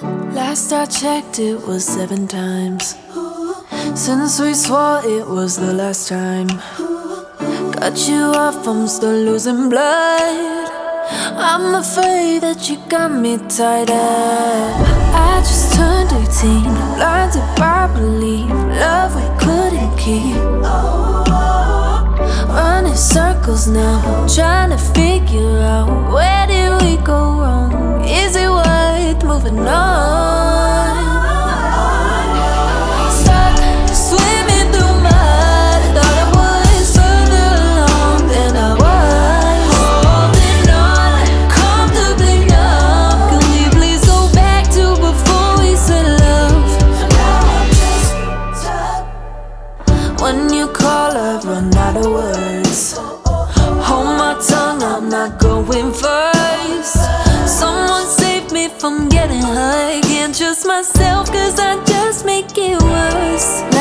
Last I checked, it was 7 times since we swore it was the last time. Cut you off, I'm still losing blood. I'm afraid that you got me tied up. I just turned 18, blinded by belief, love we couldn't keep. Running circles now, trying to figure out where did we go wrong? Is it worth moving on? Stuck, swimming through mud. Thought I was further along than I was. Holding on, comfortably numb. Can we please go back to before we said love? Now I'm just stuck. When you call, I run out of words. Hold my tongue, I'm not going first. Someone save me from getting hurt. Can't trust myself, cause I just make it worse.